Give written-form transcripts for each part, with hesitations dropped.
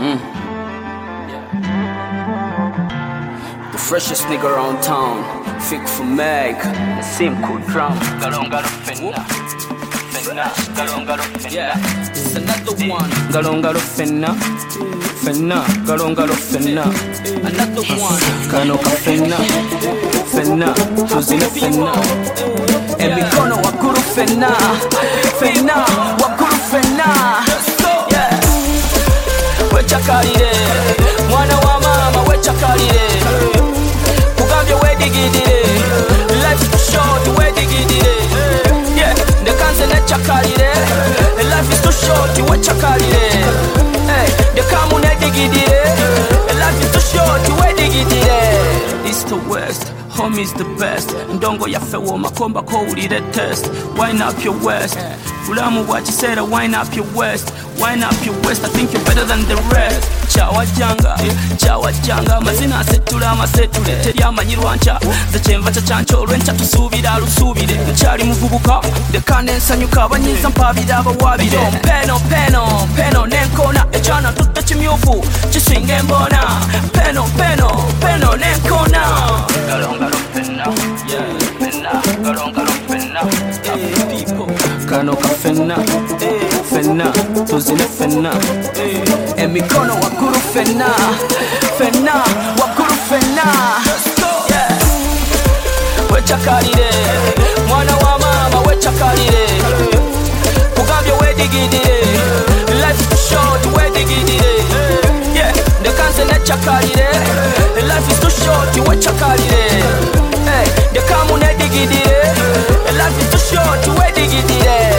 The freshest nigga around town, Fik for Meg, the same cool drum. Galongalo fenna, fenna, galongalo fenna. Yeah, it's another one. Galongalo fenna, fenna, galongalo fenna. Another one. Kano ka fenna, fenna, tuzine fenna. Emikono wakuru fenna, fenna, wakuru fenna. Yeah, wechakalire, mwana wa mama wechakalire. Kugambye wedigidire, life is too short wedigidire. Yeah, ndekanze nechakalire, life is too short wechakalire. Hey, ndekamu nedigidire, life is too short wedigidire. East to west, home is the best. Ndongo yaffe womakomba ko ulire test. Wind up your west, bulamu bwa kiseera. Wind up your west, wind up your west. I think you're better than the rest. Kyawajjanga, kyawajjanga, amazina asettula amasettule. Teri amanyirwa nkya, ze kyenva kyakyanca olw'enkya tusuubira alusuubire. Nkyali muvubuka, ndeka nensanyuka, abanyiiza mpaabira abawaabire. Peno, peno, peno n'enkoona, ekyana tutte kimyufu, kisinga emboona. Peno, peno, peno n'enkoona. Galongalo fenna, fenna, galongalo fenna. Kano ka fenna, fenna, tuzine fenna. Emikono wakuru fenna, fenna, wakuru fenna. Yeah, wechakalire, mwana wa mama wechakalire. Kugambye wedigidire, life is too short wedigidire. Yeah, ndekanze nechakalire, life is too short wechakalire. Hey, ndekamu nedigidire, life is too short wedigidire.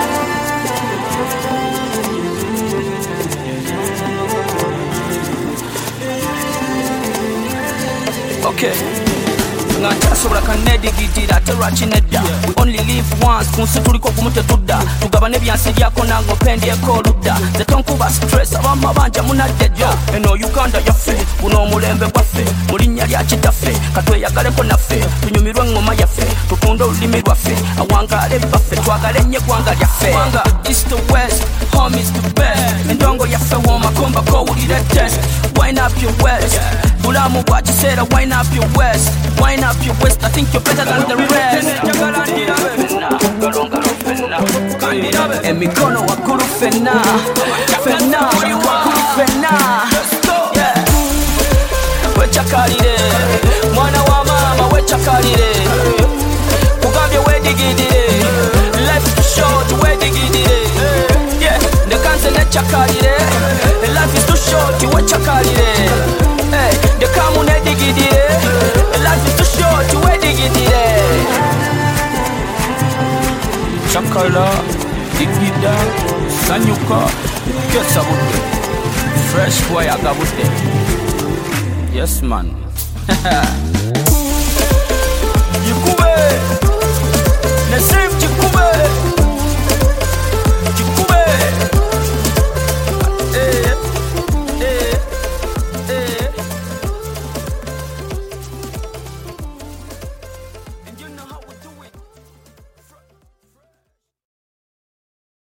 Okay, ngatasobola kanedigidira ate lwaki nedda. We only live once, kunsi tuliko gumu tetudda. Tugabane byansi byako nange ompendyeko oludda. Ze tonkuba stress, abamu abanja munaddejjo. Eno Uganda yaffe, buno omulembe gwaffe. Mu linnya lya kitaffe, katweyagaleko naffe. Tunyumirwe engoma yaffe, tutunde olulimi lwaffe. Awangaale baffe, twagale ennyo eggwanga lyaffe. Wanga east to west, home is the best. Endongo yaffe woomakomba kowulire test. Wind up your west, bulamu bwa kiseera. Wind up your west, wind up your west. I think you're better than the rest. Emikono wakuru fenna, fenna, wakuru fenna. Yeah, wechakalire, mwana wa mama wechakalire. Kugambye wedigidire, life is too short wedigidire. Yeah, ndekanze nechakalire, life is too short wechakalire. Hey, ndekamu nedigidire, life is too short wedigidire. Chakala, digida, sanyuka, kesabute. Fresh boy agabute. Yes man.